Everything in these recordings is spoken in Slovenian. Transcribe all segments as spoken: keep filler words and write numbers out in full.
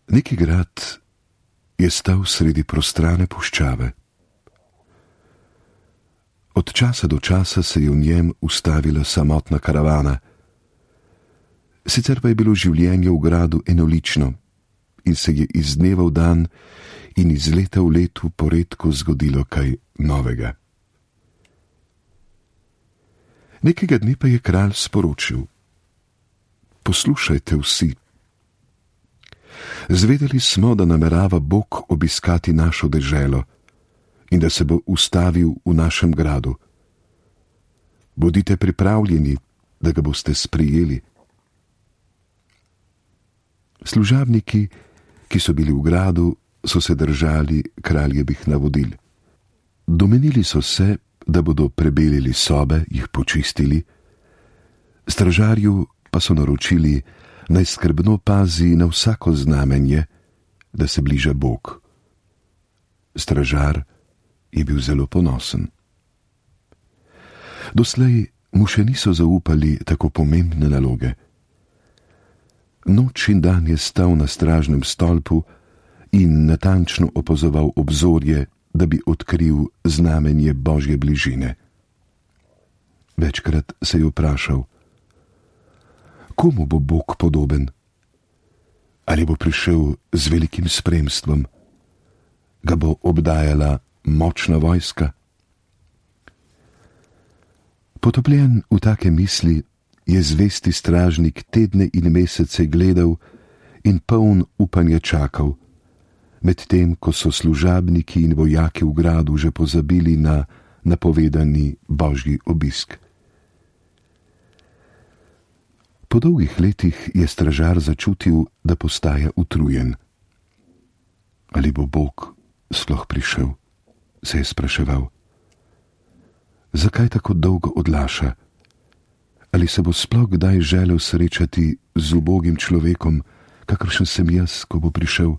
Neki grad je stal sredi prostrane puščave. Od časa do časa se je v njem ustavila samotna karavana. Sicer pa je bilo življenje v gradu enolično in se je iz dneva v dan in iz leta v letu poredko zgodilo kaj novega. Nekega dne pa je kralj sporočil: poslušajte vsi. Zvedeli smo, da namerava Bog obiskati našo deželo in da se bo ustavil v našem gradu. Bodite pripravljeni, da ga boste sprejeli. Služabniki, ki so bili v gradu, so se držali kraljevih navodil. Domenili so se, da bodo prebelili sobe, jih počistili, stražarju pa so naročili, naj skrbno pazi na vsako znamenje, da se bliža Bog. Stražar je bil zelo ponosen. Doslej mu še niso zaupali tako pomembne naloge. Noč in dan je stal na stražnem stolpu in natančno opazoval obzorje, da bi odkril znamenje Božje bližine. Večkrat se je vprašal, komu bo Bog podoben? Ali bo prišel z velikim spremstvom? Ga bo obdajala močna vojska? Potopljen v take misli je zvesti stražnik tedne in mesece gledal in poln upanja čakal, medtem ko so služabniki in vojaki v gradu že pozabili na napovedani Božji obisk. Po dolgih letih je stražar začutil, da postaja utrujen. Ali bo Bog sploh prišel, se je spraševal. Zakaj tako dolgo odlaša? Ali se bo sploh kdaj želel srečati z ubogim človekom, kakršen sem jaz, ko bo prišel?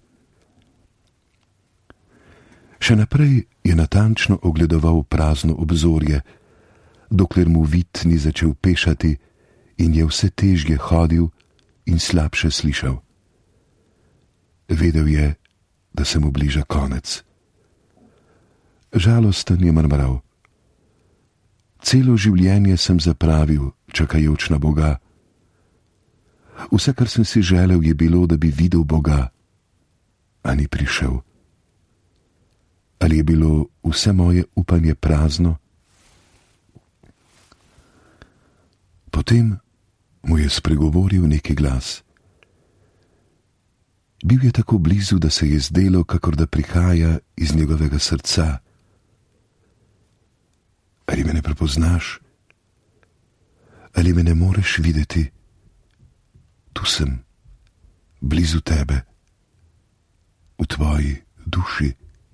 Še naprej je natančno ogledoval prazno obzorje, dokler mu vid ni začel pešati in je vse težje hodil in slabše slišal. Vedel je, da se mu bliža konec. Žalosten je mrmral. Celo življenje sem zapravil, čakajoč na Boga. Vse, kar sem si želel, je bilo, da bi videl Boga, a ni prišel. Ali je bilo vse moje upanje prazno? Potem mu je spregovoril neki glas. Bil je tako blizu, da se je zdelo, kakor da prihaja iz njegovega srca. Ali me ne prepoznaš? Ali me ne moreš videti? Tu sem, blizu tebe, v tvoji duši.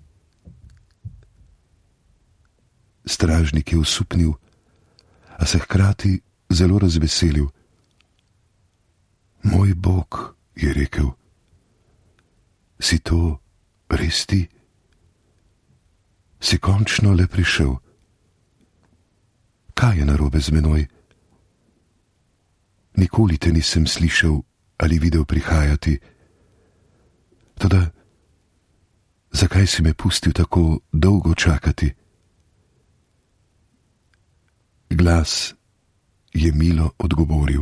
Stražnik je osupnil, a se hkrati zelo razveselil. Moj Bog, je rekel, si to res ti? Si končno le prišel? Kaj je narobe z menoj? Nikoli te nisem slišal ali videl prihajati. Toda, zakaj si me pustil tako dolgo čakati? Glas je milo odgovoril.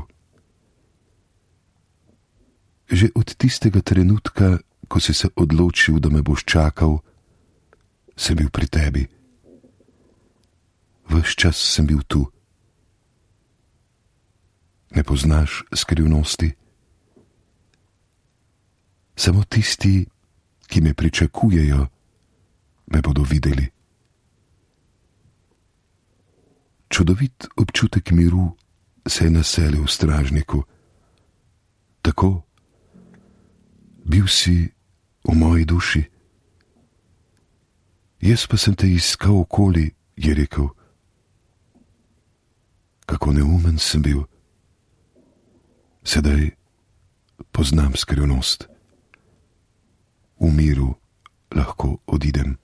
Že od tistega trenutka, ko si se odločil, da me boš čakal, sem bil pri tebi. Ves čas sem bil tu. Ne poznaš skrivnosti? Samo tisti, ki me pričakujejo, me bodo videli. Čudovit občutek miru se je naselil v stražniku. Tako, bil si v moji duši. Jaz pa sem te iskal okoli, je rekel. Kako neumen sem bil. Sedaj poznam skrivnost. V miru lahko odidem.